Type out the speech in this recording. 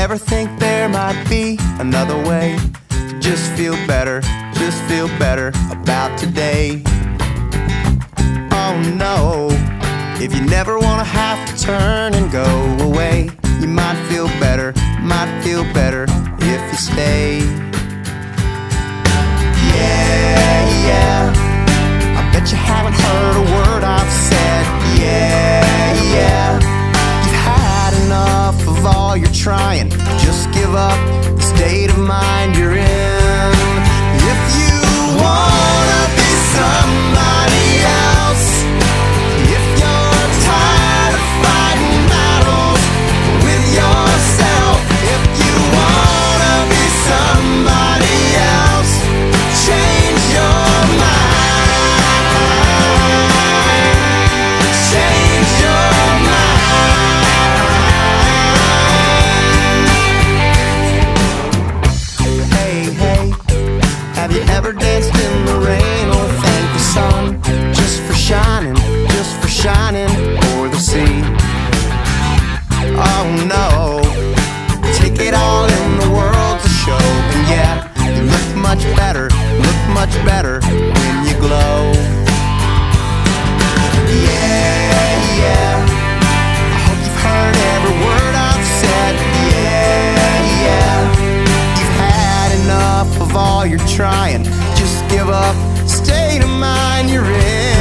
ever think there might be another way to just feel better about today? Oh no, if you never wanna have to turn and go away, you might feel better if you stay. Yeah, I bet you haven't heard a word I've said. Yeah, you've had enough of all you're trying. Just give up the state of mind you're in. If you wanna be somebody else, if you're tired of fighting battles with yourself, if you wanna be somebody else, change your mind. Change your mind. Hey, have you ever danced in the rain or thanked the sun just for shining o'er the sea? Oh no, take it all in the world to show. And yeah, you look much better when you glow. Yeah, I hope you've heard every word I've said. Yeah, you've had enough of all you're trying. Just give up the state of mind you're in.